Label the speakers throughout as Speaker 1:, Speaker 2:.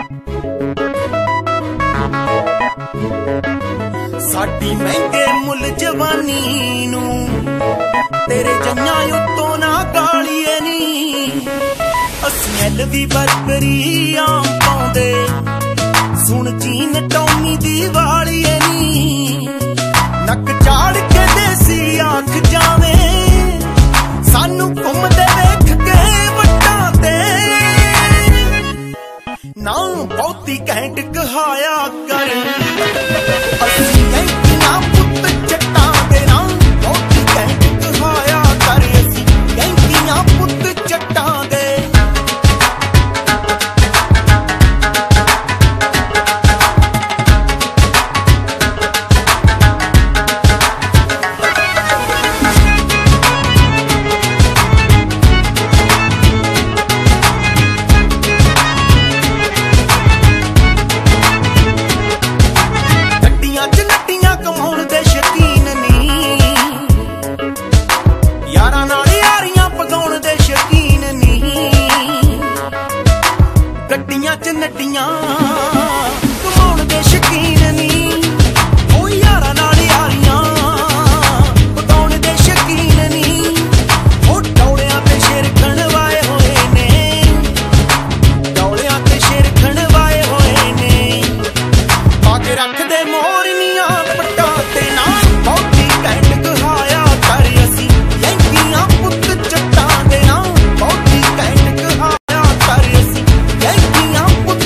Speaker 1: साडी महंगे मुल जवानी नू तेरे जन्ना उत्तों ना गालिए नी असीं एलवी बरबरी आम पाउंदे सुन चीन टॉमी दी वालिए नी नक चाड़ के देसी आंख जावे सानू घुमदे वेख के वट्टां ते ना बहुती घैंट कहाया कर असीं कैंकियां पुत्त जट्टां दे ना बहुती घैंट कहाया कर असीं कैंकियां पुत्त जट्टां दे नटियां कमाउण दे शकीन नी ओ यारां नाल यारियां पकाउण दे शकीन नी ओ डौलियां ते शेर खणवाए होए ने डौलियां ते शेर खणवाए होए ने पाके रख दे मोरनियां पट्टां ते ना बहुती घैंट कहाया कर असीं यंकियां पुत्त जट्टां दे ना बहुती घैंट कहाया कर असीं यंकियां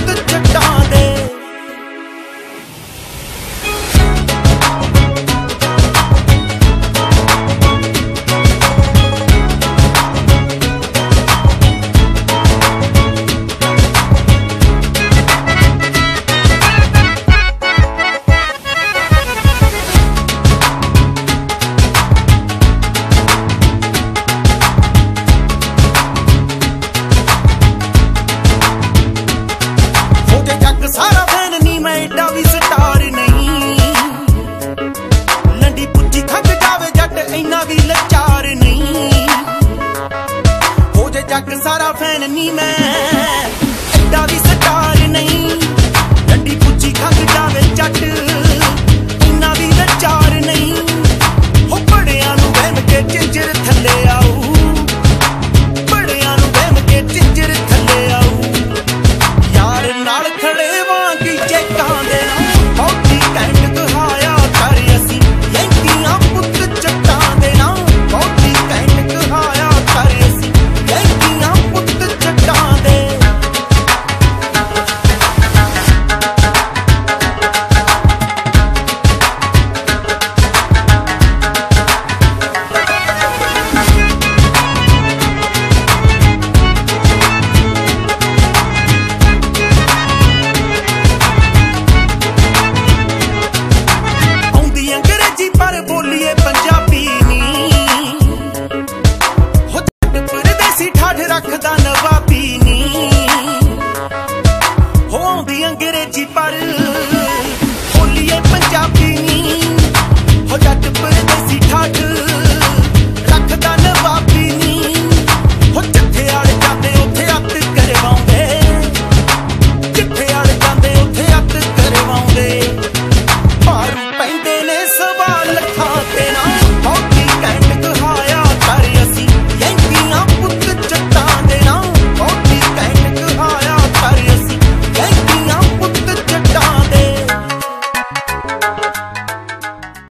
Speaker 1: सारा फैन नी मैं एडा भी स्टार नहीं लंडी पुच्ची थक जावे जट इन्ना भी लचार नहीं हो जे जग सारा फैन नी मैं एडा भी स्टार नहीं लंडी पुच्ची थक जावे जट इन्ना भी लचार नहीं हो बड़ियां नू बहम के चिंजर थल्ले आऊ बड़ियां नू बहम के चिंजर थल्ले आऊ यार नाल खड़े वांगी चेकां दे बहुती घैंट कहाया कर असीं यंकियां पुत्त जट्टां दे ना बहुती घैंट कहाया कर असीं यंकियां पुत्त जट्टां दे पर बोलिए पंजाबी नी हो जट परदेसी ठाठ रखदा नवाबी नी हो आउंदी अंग्रेजी पर बोलिए पंजाबी नी